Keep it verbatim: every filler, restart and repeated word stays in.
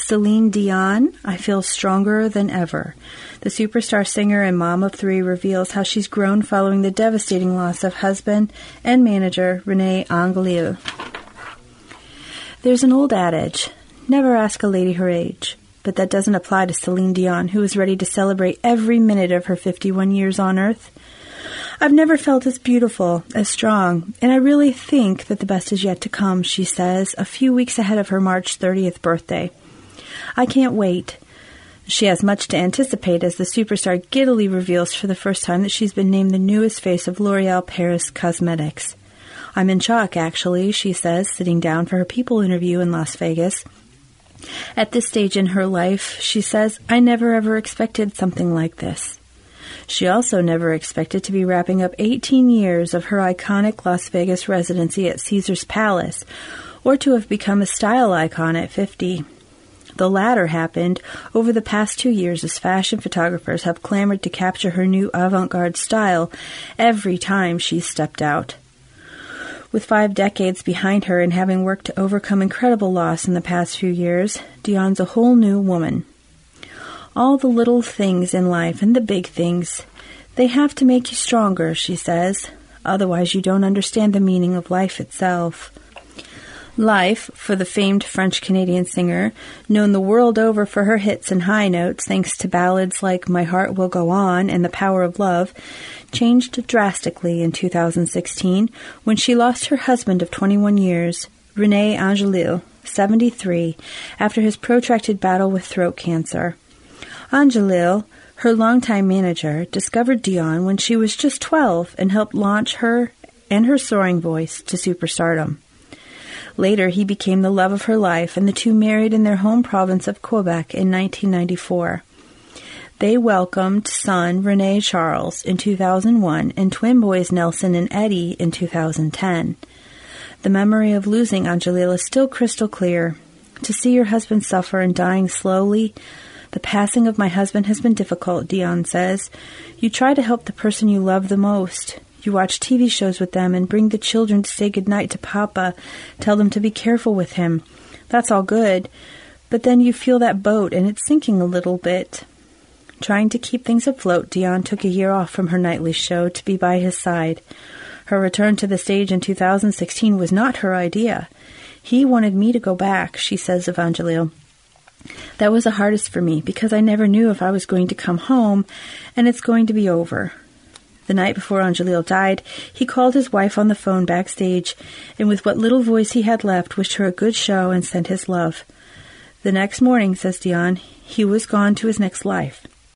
Celine Dion, I feel stronger than ever. The superstar singer and mom of three reveals how she's grown following the devastating loss of husband and manager René Angélil. There's an old adage, never ask a lady her age, but that doesn't apply to Celine Dion, who is ready to celebrate every minute of her fifty-one years on Earth. I've never felt as beautiful, as strong, and I really think that the best is yet to come, she says, a few weeks ahead of her March thirtieth birthday. I can't wait. She has much to anticipate as the superstar giddily reveals for the first time that she's been named the newest face of L'Oréal Paris Cosmetics. I'm in shock, actually, she says, sitting down for her People interview in Las Vegas. At this stage in her life, she says, I never ever expected something like this. She also never expected to be wrapping up eighteen years of her iconic Las Vegas residency at Caesars Palace, or to have become a style icon at fifty. The latter happened over the past two years as fashion photographers have clamored to capture her new avant-garde style every time she stepped out. With five decades behind her and having worked to overcome incredible loss in the past few years, Dion's a whole new woman. All the little things in life and the big things, they have to make you stronger, she says. Otherwise you don't understand the meaning of life itself. Life, for the famed French-Canadian singer, known the world over for her hits and high notes thanks to ballads like My Heart Will Go On and The Power of Love, changed drastically in two thousand sixteen when she lost her husband of twenty-one years, René Angélil, seventy-three, after his protracted battle with throat cancer. Angélil, her longtime manager, discovered Dion when she was just twelve and helped launch her and her soaring voice to superstardom. Later, he became the love of her life, and the two married in their home province of Quebec in nineteen ninety-four. They welcomed son René Charles in two thousand one and twin boys Nelson and Eddie in two thousand ten. The memory of losing Angélil is still crystal clear. To see your husband suffer and dying slowly, the passing of my husband has been difficult, Dion says. You try to help the person you love the most. You watch T V shows with them and bring the children to say goodnight to Papa, tell them to be careful with him. That's all good. But then you feel that boat and it's sinking a little bit. Trying to keep things afloat, Dion took a year off from her nightly show to be by his side. Her return to the stage in two thousand sixteen was not her idea. He wanted me to go back, she says of Angélil. That was the hardest for me because I never knew if I was going to come home and it's going to be over. The night before Angélil died, he called his wife on the phone backstage and with what little voice he had left wished her a good show and sent his love. The next morning, says Dion, he was gone to his next life.